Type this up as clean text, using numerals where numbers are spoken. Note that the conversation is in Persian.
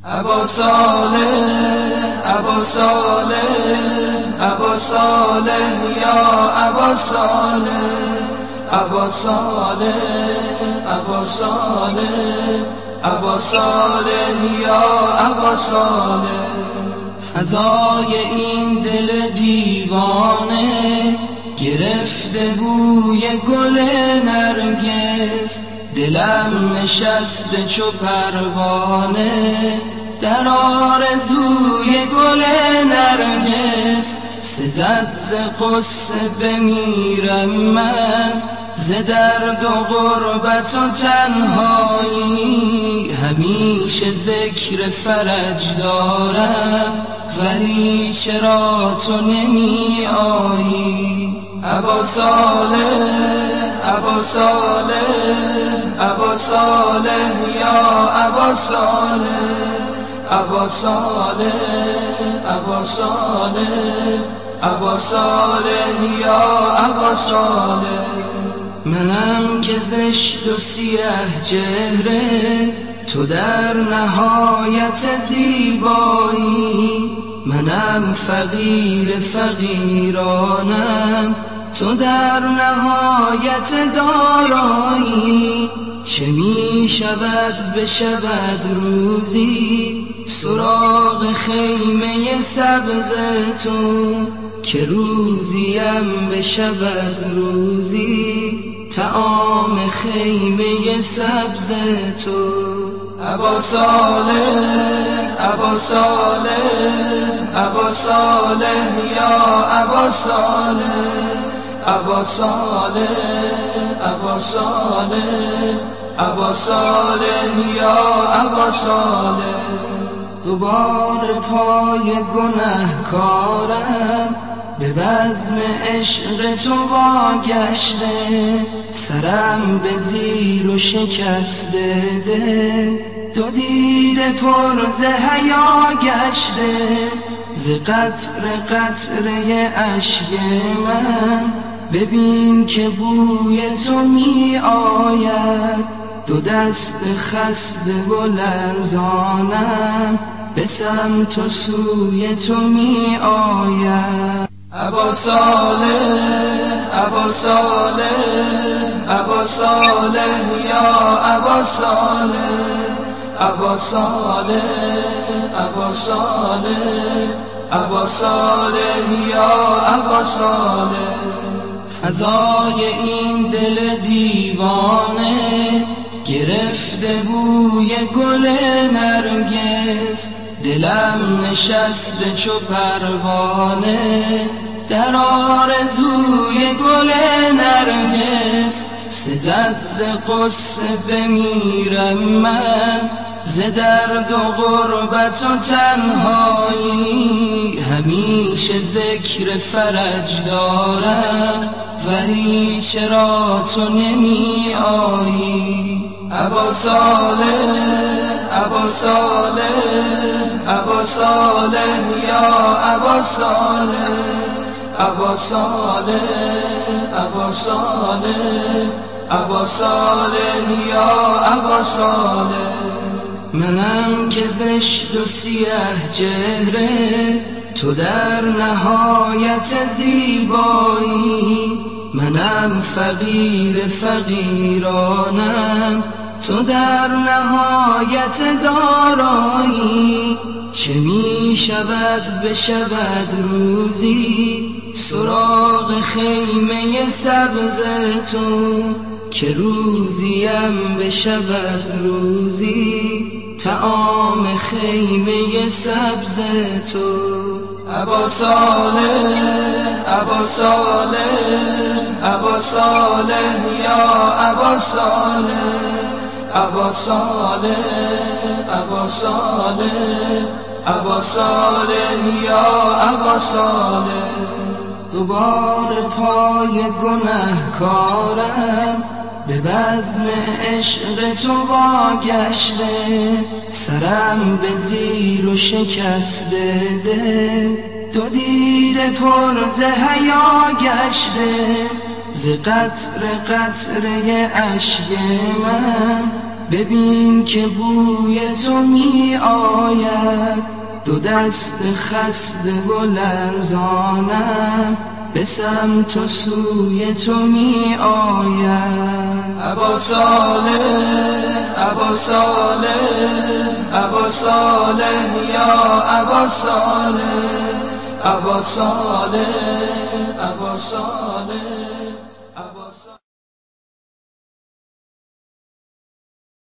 ابا صالح ابا صالح ابا صالح یا ابا صالح ابا صالح ابا صالح ابا صالح یا ابا صالح. فضای این دل دیوانه گرفته بوی گل نرگس، دلم نشسته چو پروانه در آرزوی گل نرگس. سزد ز غصه بمیرم من، ز درد و غربت و تنهایی همیشه ذکر فرج دارم، ولی چرا تو نمی آیی؟ ابا صالح ابا صالح ابا صالح یا ابا صالح ابا صالح ابا صالح ابا صالح یا ابا صالح. منم که زشت و سیه چهره، تو در نهایت زیبایی. منم فقیر فقیرانم، تو در نهایت دارایی. چه می شود بشود روزی سراغ خیمه سبز تو، که روزیم بشود روزی طعام خیمه سبز تو. ابا صالح ابا صالح ابا صالح یا ابا صالح ابا صالح ابا صالح ابا صالح یا ابا صالح. دوباره پای گنهکارم به بزم عشق تو واگشته، سرم به زیر و شکسته دل، دو دیده پر ز حیا گشته. ز قطره قطره اشک من ببین که بوی تو می آید. دو دست خسته و لرزانم به سمت و سوی تو می آید. ابا صالح ابا صالح ابا صالح یا ابا صالح ابا صالح ابا صالح ابا صالح یا ابا صالح. فضای این دل دیوانه گرفته بوی گل نرگس، دلم نشسته چو پروانه در آرزوی گل نرگس. سزد ز غصه بمیرم من، ز درد و غربت و تنهایی همیشه ذکر فرج دارم، ولی چرا تو نمی آیی؟ ابا صالح ابا صالح ابا صالح یا ابا صالح ابا صالح ابا صالح ابا صالح یا ابا صالح. منم که زشت و سیه چهره، تو در نهایت زیبایی. منم فقیر فقیرانم، تو در نهایت دارایی. چه می شود بشود روزی سراغ خیمه سبز تو، که روزیم بشود روزی طعام خیمه سبز تو. ابا صالح ابا صالح ابا صالح یا ابا صالح ابا صالح ابا صالح ابا صالح یا ابا صالح. دوباره پای گنهکارم به بزم عشق تو واگشته، سرم به زیر و شکسته دل، دو دیده پر ز حیا گشته. ز قطره قطره اشک من ببین که بوی تو می آید، دو دست خسته و لرزانم به سمت و سوی تو می آید. ابا صالح ابا صالح ابا صالح یا ابا صالح ابا صالح ابا صالح.